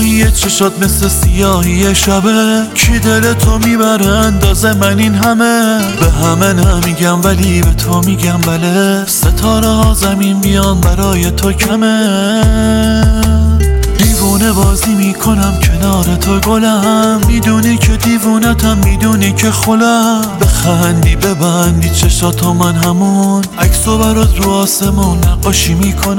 سیاهی چشات مثل سیاهی شبه، کی دل تو میبره اندازه من این همه؟ به همه نمیگم ولی به تو میگم بله، ستاره ها زمین بیان برای تو کمه. دیوونه بازی میکنم کنار تو گلم، میدونی که دیوونتم، میدونی که خلم. بخندی ببندی چشاتو من همون عکسو برات رو آسمون نقاشی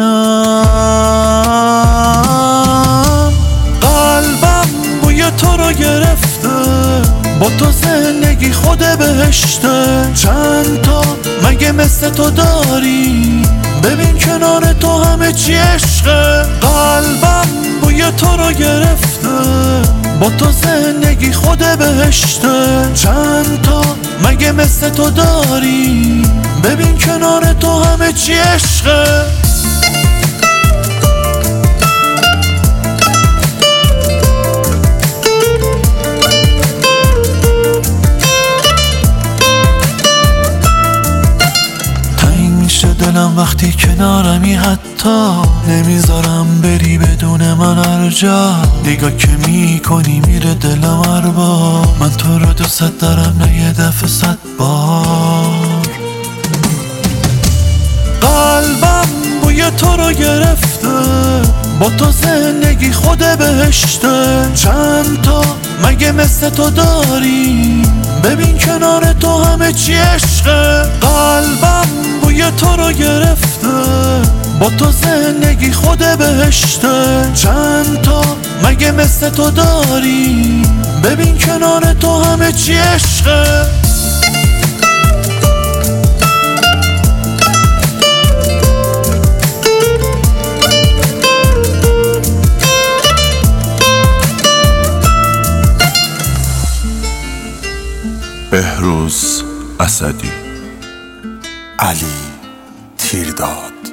میکنم. قلبم بوی تو رو گرفته، با تو زندگی خود بهشته. چند تا مگه مثل تو داری؟ ببین کنار تو همه چی عشقه. قلبم بوی تو رو گرفته، با تو زندگی خود بهشته. چند تا مگه مثل تو داری؟ ببین کنار تو همه چی عشقه. دلم وقتی کنارمی، حتی نمیذارم بری بدون من هر جا. نگاه که میکنی میره دلم هر بار، من تو رو دوست دارم نه یه دفعه 100 بار. قلبم بوی تو رو گرفته، با تو زندگی خود بهشته. چند تا مگه مثل تو داری؟ ببین کنار تو همه چی عشقه. قلبم بوی تو رو گرفته، با تو زندگی خود بهشته. چند تا مگه مثل تو داری؟ ببین کنار تو همه چی عشقه. بهروز اسدی، علی تیرداد.